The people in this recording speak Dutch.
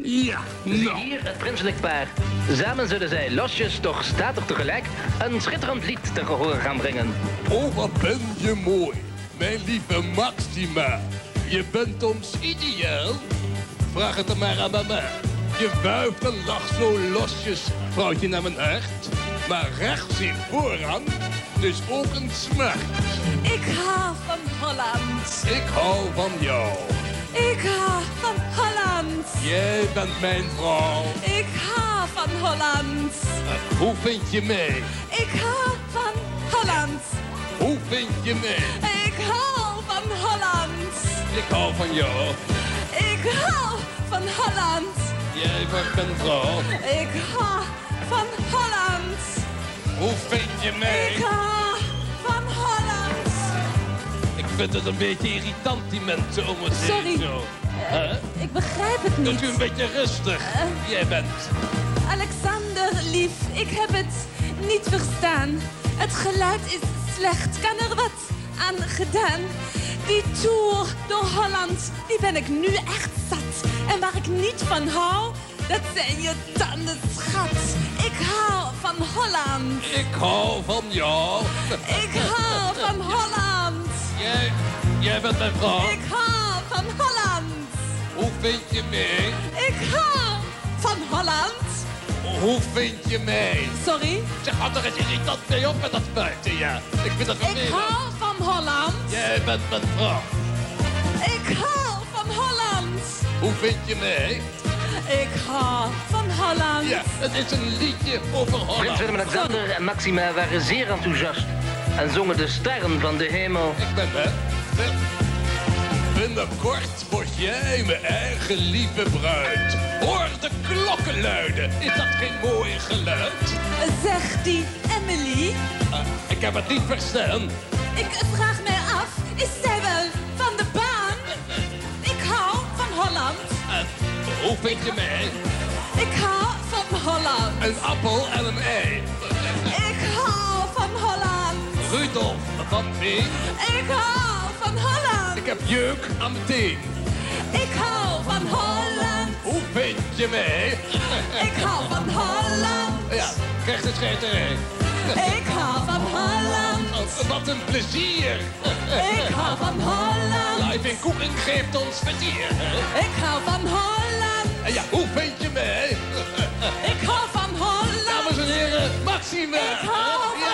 Ja, nou. Hier het prinselijk paar. Samen zullen zij losjes, toch statig tegelijk, een schitterend lied te gehoor gaan brengen. Oh, wat ben je mooi, mijn lieve Maxima. Je bent ons ideaal. Vraag het er maar aan mama. Je wuift en lacht zo losjes, vrouwtje, naar mijn hart. Maar rechts zit voorrang, dus ook een smart. Ik hou van Holland. Ik hou van jou. Ik hou van Holland. Jij bent mijn vrouw. Ik hou van Holland. Hoe vind je mij? Ik hou van Holland. Hoe vind je mij? Ik hou van Holland. Ik hou van jou. Ik hou van Holland. Jij wordt mijn vrouw. Ik hou van Holland. Hoe vind je mij? Ik hou van Holland. Ik vind het een beetje irritant, die mensen om ons Sorry. heen zo. Ik begrijp het Kunt niet. u een beetje rustig? Jij bent. Alexander, lief, ik heb het niet verstaan. Het geluid is slecht. Kan er wat aan gedaan? Die tour door Holland, die ben ik nu echt zat. En waar ik niet van hou, dat zijn je tanden, schat. Ik hou van Holland. Ik hou van jou. Ik hou van Holland. Jij bent mijn vrouw. Ik hou van Holland. Hoe vind je mij? Ik hou van Holland. Hoe vind je mij? Sorry? Zeg, had er eens irritant mee op met dat buiten, ja. Ik vind dat Ik vervelend. hou van Holland. Jij bent mijn vrouw. Ik hou van Holland. Hoe vind je mij? Ik hou van Holland. Ja, het is een liedje over Prins Holland. Willem-Alexander en Maxima waren zeer enthousiast en zongen de sterren van de hemel. Ik ben hè. Binnenkort word jij mijn eigen lieve bruid. Hoor de klokken luiden. Is dat geen mooi geluid? Zegt die Emily. Ik heb het niet verstaan. Ik vraag mij af, is zij wel van de baan? Ik hou van Holland. Hoe vind je mij? Ik hou van Holland. Een appel en een ei. Ik hou van Holland. Rudolf van Veen. Ik hou van Holland. Ik heb jeuk aan mijn teen. Ik hou van Holland. Hoe vind je mij? Ik hou van Holland. Ja, krijg de scheiterij. Ik hou van Holland. Wat een plezier. Ik hou van Holland. Live in Koeken geeft ons vertier. Ik hou van Holland. En ja, hoe vind je mij? Ik hou van Holland. Dames en heren, Maxima. Ik hou van